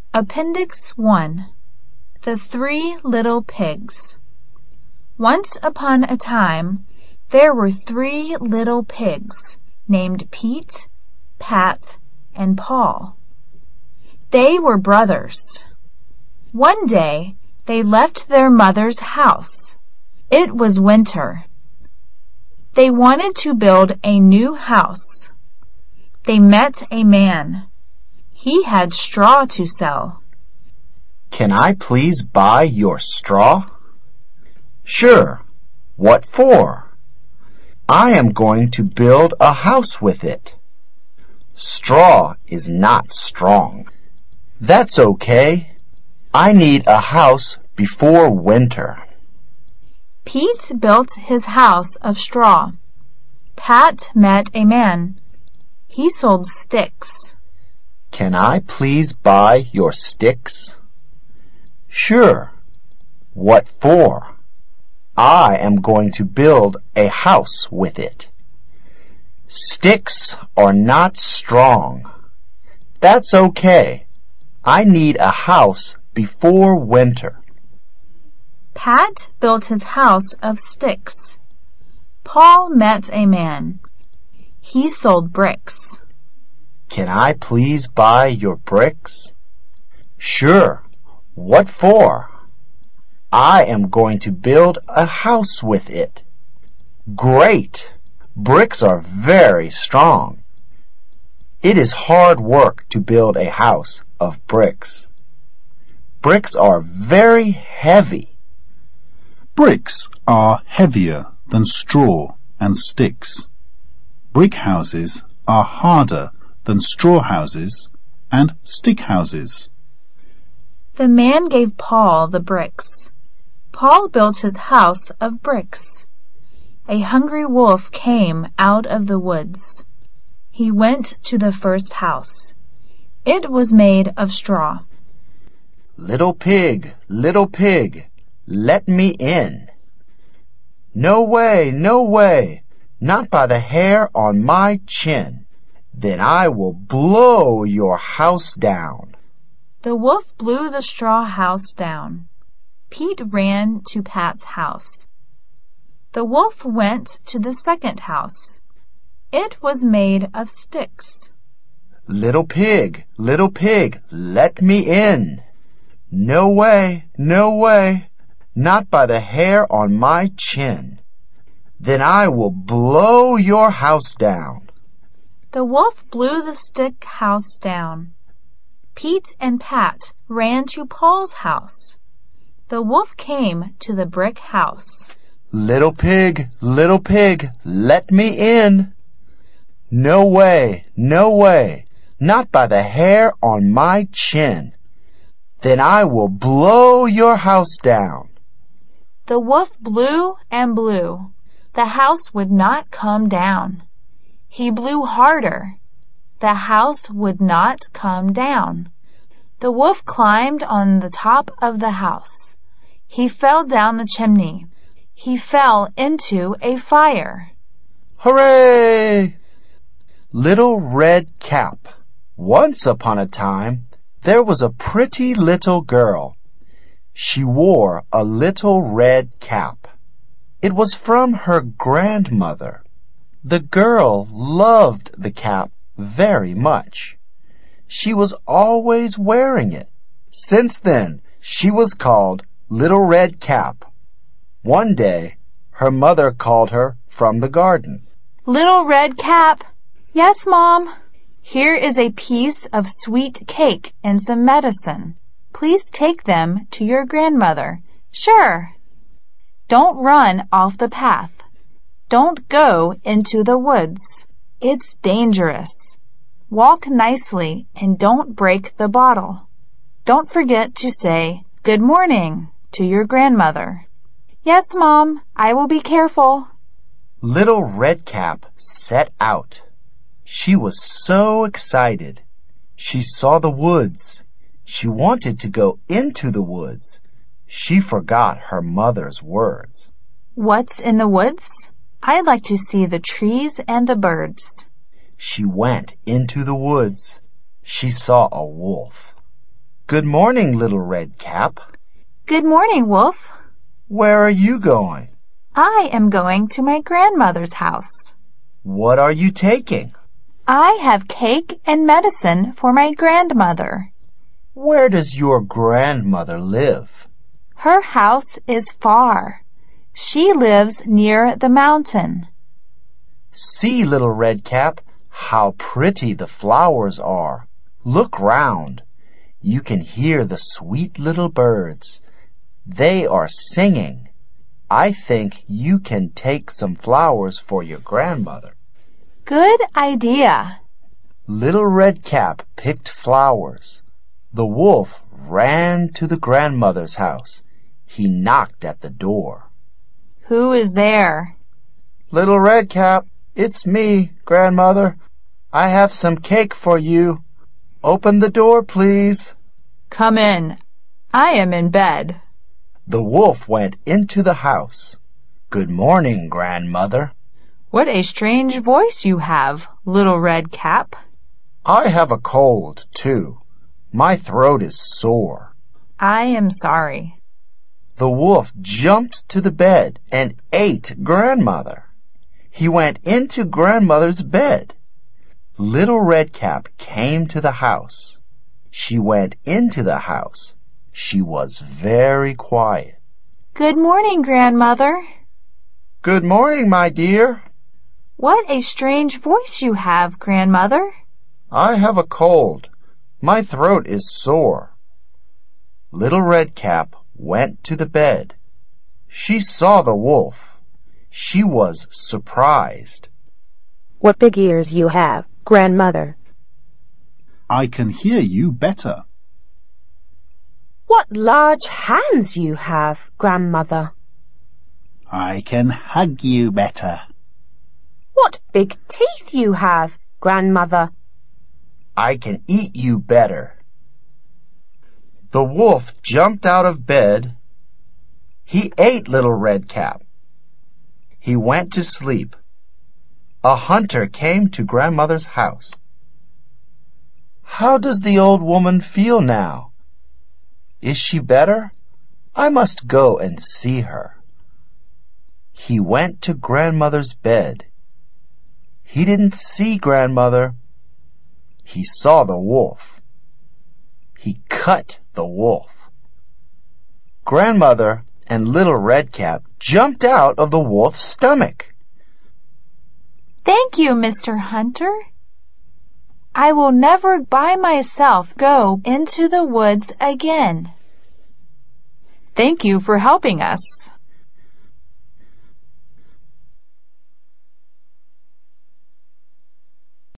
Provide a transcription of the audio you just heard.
Appendix 1. The Three Little Pigs. Once upon a time, there were three little pigs named Pete, Pat, and Paul. They were brothers. One day, they left their mother's house. It was winter. They wanted to build a new house. They met a man. He had straw to sell. "Can I please buy your straw?" "Sure. What for?" "I am going to build a house with it." "Straw is not strong." "That's okay. I need a house before winter." Pete built his house of straw. Pat met a man. He sold sticks. "Can I please buy your sticks?" "Sure. What for?" "I am going to build a house with it." "Sticks are not strong." "That's okay. I need a house before winter." Pat built his house of sticks. Paul met a man. He sold bricks. "Can I please buy your bricks?" "Sure. What for?" "I am going to build a house with it." "Great! Bricks are very strong." It is hard work to build a house of bricks. Bricks are very heavy. Bricks are heavier than straw and sticks. Brick houses are harder than straw houses and stick houses. The man gave Paul the bricks. Paul built his house of bricks. A hungry wolf came out of the woods. He went to the first house. It was made of straw. Little pig, let me in." "No way, no way, not by the hair on my chin. Then I will blow your house down." The wolf blew the straw house down. Pete ran to Pat's house. The wolf went to the second house. It was made of sticks. Little pig, let me in." "No way, no way, not by the hair on my chin. Then I will blow your house down." The wolf blew the stick house down. Pete and Pat ran to Paul's house. The wolf came to the brick house. Little pig, let me in." "No way, no way, not by the hair on my chin. Then I will blow your house down." The wolf blew and blew. The house would not come down. He blew harder. The house would not come down. The wolf climbed on the top of the house. He fell down the chimney. He fell into a fire. Hooray! Little Red Cap. Once upon a time, there was a pretty little girl. She wore a little red cap. It was from her grandmother. The girl loved the cap very much. She was always wearing it. Since then, she was called Little Red Cap. One day, her mother called her from the garden. "Little Red Cap." "Yes, Mom." "Here is a piece of sweet cake and some medicine. Please take them to your grandmother." "Sure." "Don't run off the path. Don't go into the woods. It's dangerous. Walk nicely and don't break the bottle. Don't forget to say good morning to your grandmother." "Yes, Mom, I will be careful." Little Red Cap set out. She was so excited. She saw the woods. She wanted to go into the woods. She forgot her mother's words. "What's in the woods? I'd like to see the trees and the birds." She went into the woods. She saw a wolf. Good morning, Little Red Cap. Good morning, Wolf. Where are you going? I am going to my grandmother's house. What are you taking? I have cake and medicine for my grandmother. Where does your grandmother live? Her house is far. She lives near the mountain. See, Little Red Cap, how pretty the flowers are. Look round. You can hear the sweet little birds. They are singing. I think you can take some flowers for your grandmother. Good idea. Little Red Cap picked flowers. The wolf ran to the grandmother's house. He knocked at the door. Who is there? Little Red Cap, it's me, Grandmother. I have some cake for you. Open the door, please. Come in. I am in bed. The wolf went into the house. Good morning, Grandmother. What a strange voice you have, Little Red Cap. I have a cold, too. My throat is sore. I am sorry. The wolf jumped to the bed and ate Grandmother. He went into Grandmother's bed. Little Red Cap came to the house. She went into the house. She was very quiet. Good morning, Grandmother. Good morning, my dear. What a strange voice you have, Grandmother. I have a cold. My throat is sore. Little Red Cap went to the bed. She saw the wolf. She was surprised. What big ears you have, Grandmother. I can hear you better. What large hands you have, Grandmother. I can hug you better. What big teeth you have, Grandmother. I can eat you better. The wolf jumped out of bed. He ate Little Red Cap. He went to sleep. A hunter came to Grandmother's house. How does the old woman feel now? Is she better? I must go and see her. He went to Grandmother's bed. He didn't see Grandmother. He saw the wolf. He cut the wolf. Grandmother and Little Red Cap jumped out of the wolf's stomach. Thank you, Mr. Hunter. I will never by myself go into the woods again. Thank you for helping us.